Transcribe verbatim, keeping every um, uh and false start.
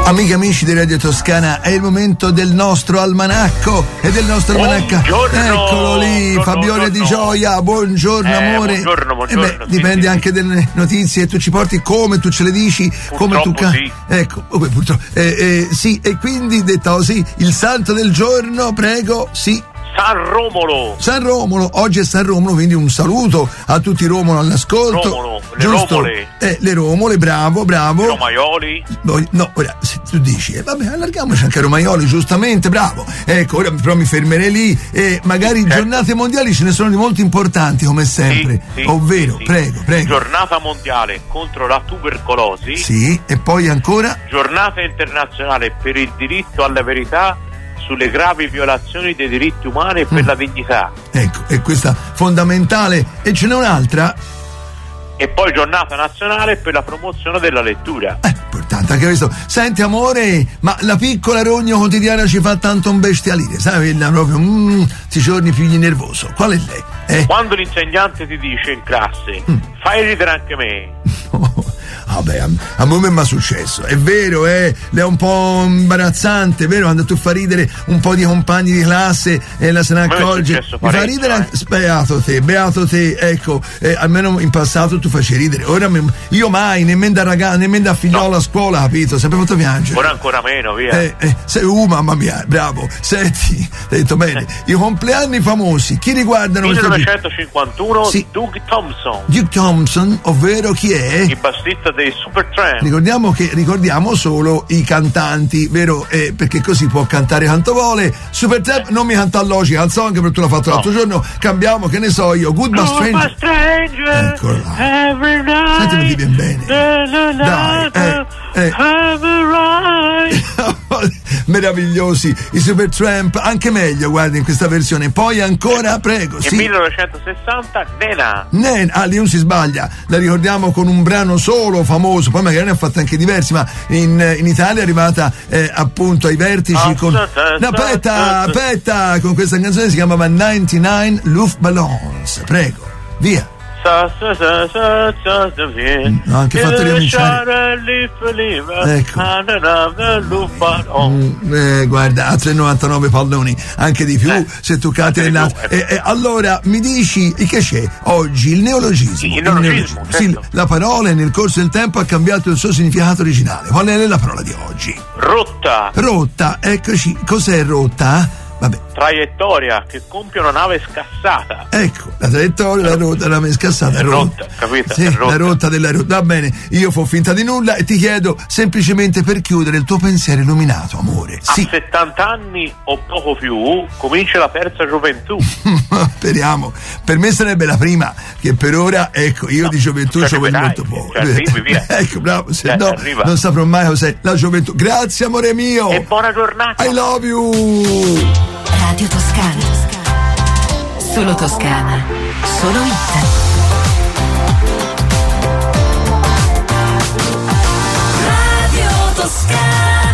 Amiche e amici di Radio Toscana, è il momento del nostro almanacco e del nostro almanacco. Eccolo lì, buongiorno, Fabione buongiorno. Di Gioia, buongiorno eh, amore. Buongiorno, buongiorno. Eh beh, dipende sì, anche sì. Delle notizie, tu ci porti come tu ce le dici, purtroppo come tu ca- sì. Ecco, oh, beh, purtroppo. Eh, eh, sì, e quindi detto così, il santo del giorno, prego, sì. San Romolo. San Romolo, oggi è San Romolo, quindi un saluto a tutti i Romolo all'ascolto. Romolo, le giusto? Romole. Eh, le Romole, bravo, bravo. I Romaioli. No, ora, se tu dici, eh, vabbè, allarghiamoci anche a Romaioli, giustamente, bravo. Ecco, ora però mi fermerei lì e magari certo. Giornate mondiali ce ne sono di molto importanti, come sempre. Sì, sì, ovvero, sì. prego, prego. Giornata mondiale contro la tubercolosi. Sì, e poi ancora? Giornata internazionale per il diritto alla verità sulle gravi violazioni dei diritti umani e per mm. la dignità. Ecco, è questa fondamentale. E ce n'è un'altra? E poi giornata nazionale per la promozione della lettura. Eh, importante anche questo. Senti amore, ma la piccola rogna quotidiana ci fa tanto un bestialire, sai? Quella proprio, mm, ti giorni più nervoso. Qual è lei? Eh? Quando l'insegnante ti dice in classe, mm. fai ridere anche me. No. Vabbè, a, a me mi è successo, è vero, eh, è un po' imbarazzante, è vero, quando tu fai ridere un po' di compagni di classe e la se ne accorge, mi fa ridere, eh. beato te, beato te, ecco, eh, almeno in passato tu facevi ridere, ora me, io mai, nemmeno da ragazzo, nemmeno da figliolo no. a scuola, capito, sempre fatto piangere. Ora ancora meno, via. Eh, eh, sei, uh, mamma mia, bravo, senti, hai detto bene, i compleanni famosi, chi riguardano? millenovecentocinquantuno, sì. Doug Thompson. Doug Thompson, ovvero chi è? Il bassista dei Supertramp. Ricordiamo che ricordiamo solo i cantanti, vero? Eh, perché così può cantare quanto vuole. Supertramp non mi canta Logical Song perché tu l'hai fatto no. l'altro giorno. Cambiamo, che ne so io. Goodbye Stranger. Stranger. Eccola. Every night. Senti, mi viene bene. Dai, eh, eh. Meravigliosi i Supertramp, anche meglio, guardi, in questa versione. Poi ancora, prego. Nel sì. millenovecentosessanta Nena. Nena, ah, lì non si sbaglia. La ricordiamo con un brano solo famoso, poi magari ne ha fatto anche diversi, ma in, in Italia è arrivata eh, appunto ai vertici oh, con. No, aspetta, aspetta, con questa canzone si chiamava novantanove Luftballons. Prego, via. Sa, sa, sa, sa, sa, sa, no, anche fatto ricominciare. Ecco. Mm, eh, guarda, a tre virgola novantanove palloni, anche di più, eh, se tu cati nel naso. Eh, eh, allora mi dici che c'è oggi il neologismo? Sì, il neologismo, il neologismo. certo. Sì, la parola nel corso del tempo ha cambiato il suo significato originale. Qual è la parola di oggi? Rotta. Rotta, eccoci. Cos'è rotta? Vabbè. Traiettoria che compie una nave scassata. Ecco, la traiettoria, la rotta, la nave scassata è rotta. rotta capito? Sì, è rotta. La rotta della rotta. Va bene, io fo finta di nulla e ti chiedo semplicemente per chiudere il tuo pensiero illuminato, amore. Sì. A settanta anni o poco più comincia la terza gioventù. Speriamo. Per me sarebbe la prima, che per ora, ecco, io no, di gioventù ci vedo molto poco. Cioè, arrivi, via. Ecco, bravo, se cioè, no arriva. non saprò mai cos'è la gioventù. Grazie, amore mio. E buona giornata. I love you. Radio Toscana. Solo Toscana. Solo hit. Radio Toscana.